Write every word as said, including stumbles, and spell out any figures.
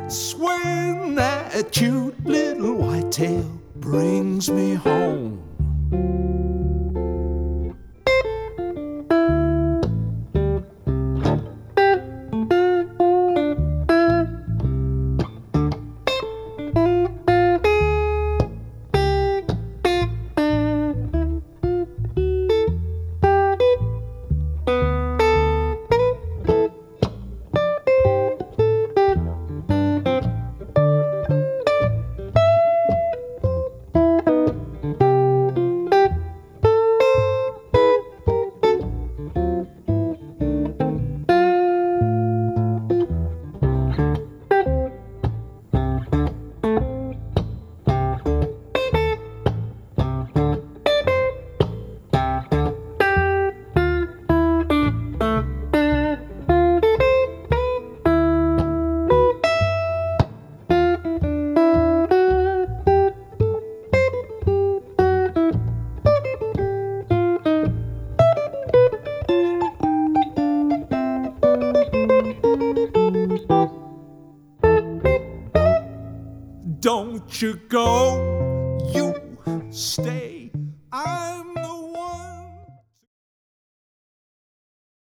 It's when that cute little whitetail brings me home. Don't you go, you stay. I'm